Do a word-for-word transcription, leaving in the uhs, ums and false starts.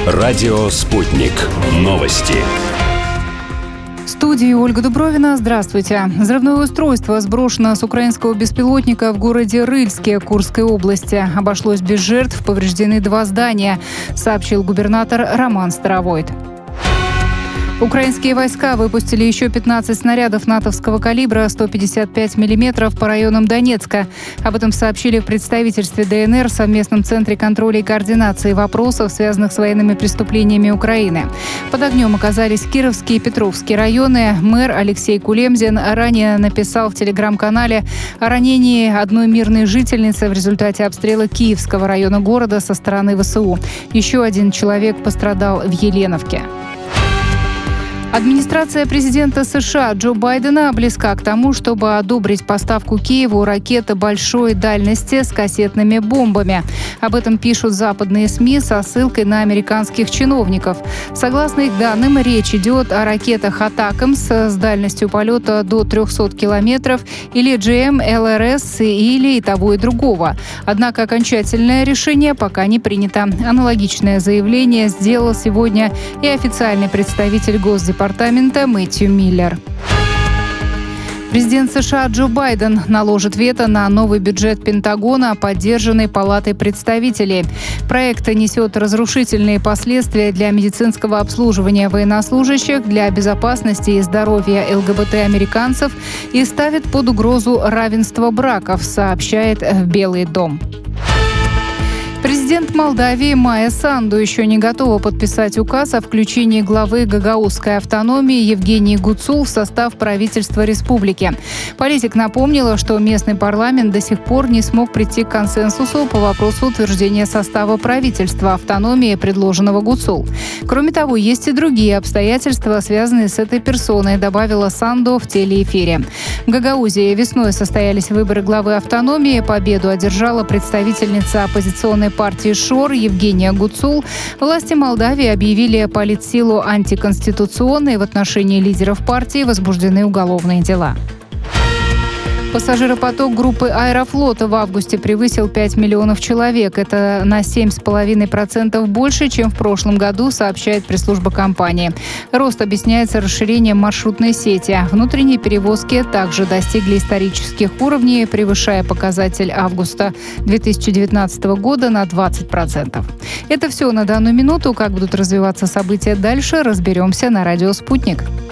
Радио «Спутник». Новости. В студии Ольга Дубровина. Здравствуйте. Взрывное устройство сброшено с украинского беспилотника в городе Рыльске Курской области. Обошлось без жертв, повреждены два здания, сообщил губернатор Роман Старовойт. Украинские войска выпустили еще пятнадцать снарядов натовского калибра сто пятьдесят пять миллиметров по районам Донецка. Об этом сообщили в представительстве ДНР в совместном центре контроля и координации вопросов, связанных с военными преступлениями Украины. Под огнем оказались Кировский и Петровский районы. Мэр Алексей Кулемзин ранее написал в телеграм-канале о ранении одной мирной жительницы в результате обстрела Киевского района города со стороны ВСУ. Еще один человек пострадал в Еленовке. Администрация президента США Джо Байдена близка к тому, чтобы одобрить поставку Киеву ракеты большой дальности с кассетными бомбами. Об этом пишут западные СМИ со ссылкой на американских чиновников. Согласно их данным, речь идет о ракетах «Атакамс» с дальностью полета до трехсот километров или джи эм эл эр эс или и того, и другого. Однако окончательное решение пока не принято. Аналогичное заявление сделал сегодня и официальный представитель Госдепартамента Мэтью Миллер. Президент США Джо Байден наложит вето на новый бюджет Пентагона, поддержанный Палатой представителей. Проект несет разрушительные последствия для медицинского обслуживания военнослужащих, для безопасности и здоровья эл гэ бэ тэ-американцев и ставит под угрозу равенство браков, сообщает Белый дом. Президент Молдавии Майя Санду еще не готова подписать указ о включении главы гагаузской автономии Евгении Гуцул в состав правительства республики. Политик напомнила, что местный парламент до сих пор не смог прийти к консенсусу по вопросу утверждения состава правительства автономии, предложенного Гуцул. Кроме того, есть и другие обстоятельства, связанные с этой персоной, добавила Санду в телеэфире. В Гагаузии весной состоялись выборы главы автономии. Победу одержала представительница оппозиционной партии ШОР Евгения Гуцул. Власти Молдавии объявили политсилу антиконституционной. В отношении лидеров партии возбуждены уголовные дела. Пассажиропоток группы «Аэрофлота» в августе превысил пять миллионов человек. Это на семь целых пять десятых процента больше, чем в прошлом году, сообщает пресс-служба компании. Рост объясняется расширением маршрутной сети. Внутренние перевозки также достигли исторических уровней, превышая показатель августа две тысячи девятнадцатого года на двадцать процентов. Это все на данную минуту. Как будут развиваться события дальше, разберемся на радио «Спутник».